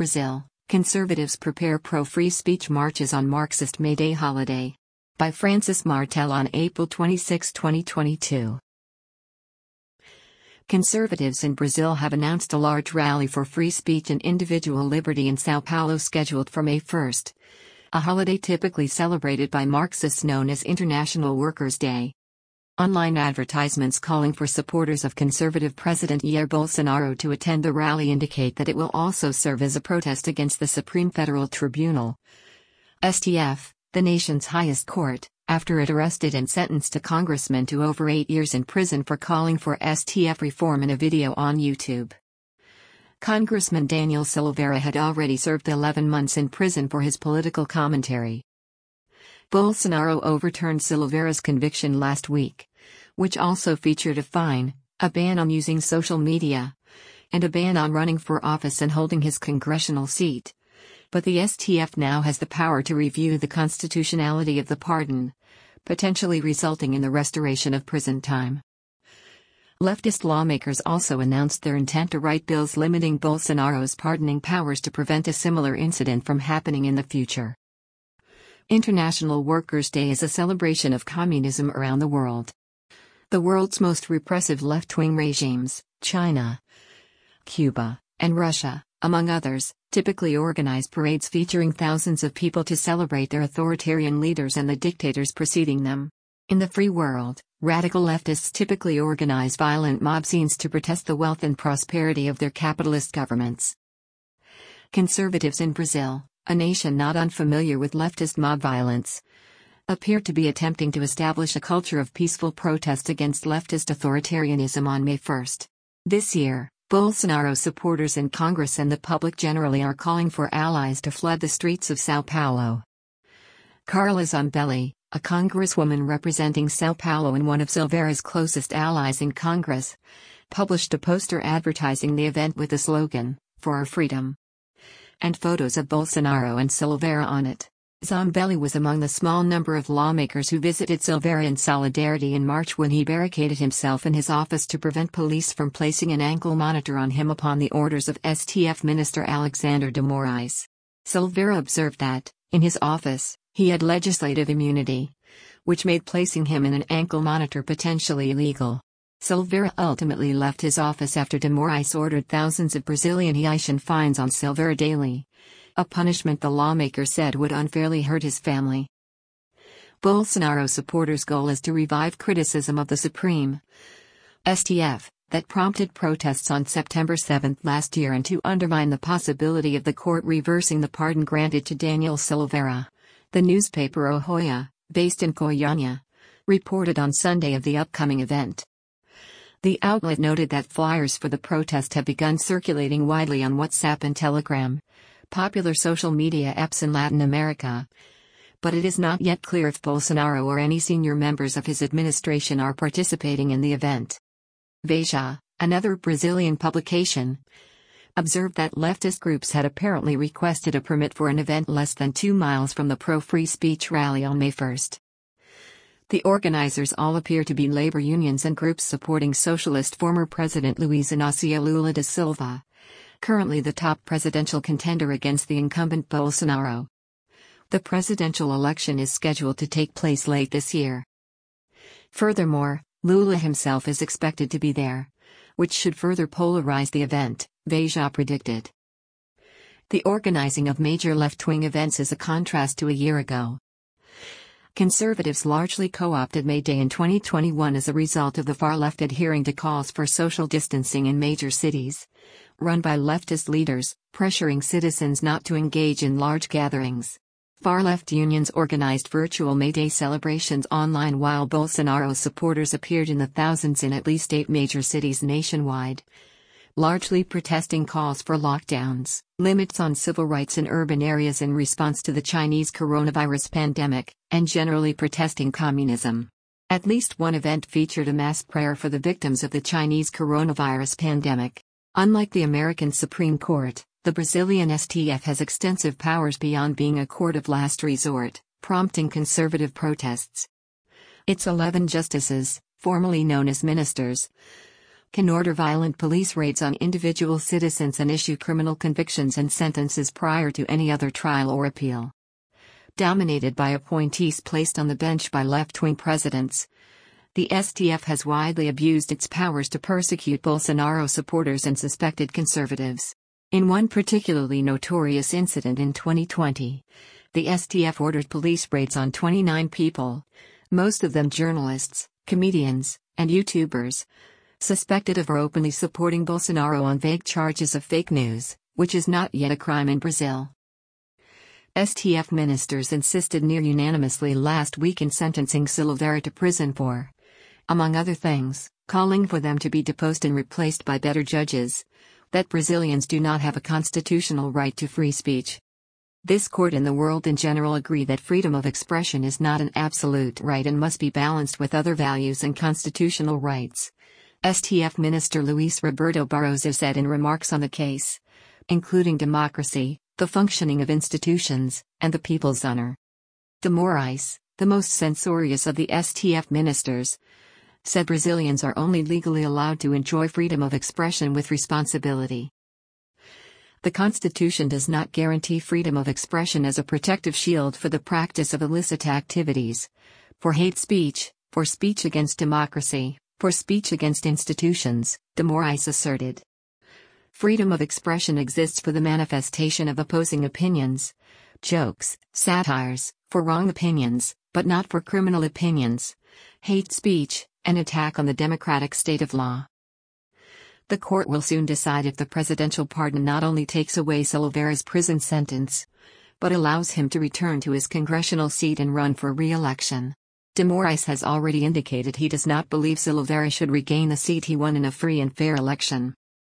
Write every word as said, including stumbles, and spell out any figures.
Brazil, conservatives prepare pro-free speech marches on Marxist May Day holiday. By Francis Martel on April twenty-sixth, twenty twenty-two. Conservatives in Brazil have announced a large rally for free speech and individual liberty in São Paulo scheduled for May first, a holiday typically celebrated by Marxists known as International Workers' Day. Online advertisements calling for supporters of conservative President Jair Bolsonaro to attend the rally indicate that it will also serve as a protest against the Supreme Federal Tribunal, S T F, the nation's highest court, after it arrested and sentenced a congressman to over eight years in prison for calling for S T F reform in a video on YouTube. Congressman Daniel Silveira had already served eleven months in prison for his political commentary. Bolsonaro overturned Silveira's conviction last week, which also featured a fine, a ban on using social media, and a ban on running for office and holding his congressional seat. But the S T F now has the power to review the constitutionality of the pardon, potentially resulting in the restoration of prison time. Leftist lawmakers also announced their intent to write bills limiting Bolsonaro's pardoning powers to prevent a similar incident from happening in the future. International Workers' Day is a celebration of communism around the world. The world's most repressive left-wing regimes, China, Cuba, and Russia, among others, typically organize parades featuring thousands of people to celebrate their authoritarian leaders and the dictators preceding them. In the free world, radical leftists typically organize violent mob scenes to protest the wealth and prosperity of their capitalist governments. Conservatives in Brazil, a nation not unfamiliar with leftist mob violence, appear to be attempting to establish a culture of peaceful protest against leftist authoritarianism on May first. This year, Bolsonaro supporters in Congress and the public generally are calling for allies to flood the streets of São Paulo. Carla Zambelli, a congresswoman representing São Paulo and one of Silveira's closest allies in Congress, published a poster advertising the event with the slogan, "For Our Freedom," and photos of Bolsonaro and Silveira on it. Zambelli was among the small number of lawmakers who visited Silveira in solidarity in March when he barricaded himself in his office to prevent police from placing an ankle monitor on him upon the orders of S T F Minister Alexandre de Moraes. Silveira observed that, in his office, he had legislative immunity, which made placing him in an ankle monitor potentially illegal. Silveira ultimately left his office after de Moraes ordered thousands of Brazilian reais fines on Silveira daily, a punishment the lawmaker said would unfairly hurt his family. Bolsonaro supporters' goal is to revive criticism of the Supreme S T F, that prompted protests on September seventh last year and to undermine the possibility of the court reversing the pardon granted to Daniel Silveira. The newspaper O Folha, based in Goiânia, reported on Sunday of the upcoming event. The outlet noted that flyers for the protest have begun circulating widely on WhatsApp and Telegram, popular social media apps in Latin America. But it is not yet clear if Bolsonaro or any senior members of his administration are participating in the event. Veja, another Brazilian publication, observed that leftist groups had apparently requested a permit for an event less than two miles from the pro-free speech rally on May first. The organizers all appear to be labor unions and groups supporting socialist former President Luiz Inácio Lula da Silva, currently the top presidential contender against the incumbent Bolsonaro. The presidential election is scheduled to take place late this year. Furthermore, Lula himself is expected to be there, which should further polarize the event, Veja predicted. The organizing of major left-wing events is a contrast to a year ago. Conservatives largely co-opted May Day in twenty twenty-one as a result of the far left adhering to calls for social distancing in major cities, run by leftist leaders, pressuring citizens not to engage in large gatherings. Far-left unions organized virtual May Day celebrations online while Bolsonaro supporters appeared in the thousands in at least eight major cities nationwide, largely protesting calls for lockdowns, limits on civil rights in urban areas in response to the Chinese coronavirus pandemic, and generally protesting communism. At least one event featured a mass prayer for the victims of the Chinese coronavirus pandemic. Unlike the American Supreme Court, the Brazilian S T F has extensive powers beyond being a court of last resort, prompting conservative protests. Its eleven justices, formerly known as ministers, can order violent police raids on individual citizens and issue criminal convictions and sentences prior to any other trial or appeal. Dominated by appointees placed on the bench by left-wing presidents, the S T F has widely abused its powers to persecute Bolsonaro supporters and suspected conservatives. In one particularly notorious incident in twenty twenty, the S T F ordered police raids on twenty-nine people, most of them journalists, comedians, and YouTubers, suspected of or openly supporting Bolsonaro on vague charges of fake news, which is not yet a crime in Brazil. S T F ministers insisted near unanimously last week in sentencing Silveira to prison for, among other things, calling for them to be deposed and replaced by better judges, that Brazilians do not have a constitutional right to free speech. This court and the world in general agree that freedom of expression is not an absolute right and must be balanced with other values and constitutional rights, S T F Minister Luis Roberto Barroso said in remarks on the case, including democracy, the functioning of institutions, and the people's honor. De Moraes, the most censorious of the S T F ministers, said Brazilians are only legally allowed to enjoy freedom of expression with responsibility. The Constitution does not guarantee freedom of expression as a protective shield for the practice of illicit activities, for hate speech, for speech against democracy, for speech against institutions, De Moraes asserted. Freedom of expression exists for the manifestation of opposing opinions, jokes, satires, for wrong opinions, but not for criminal opinions, hate speech, and attack on the democratic state of law. The court will soon decide if the presidential pardon not only takes away Silveira's prison sentence, but allows him to return to his congressional seat and run for re-election. De Moraes has already indicated he does not believe Silveira should regain the seat he won in a free and fair election.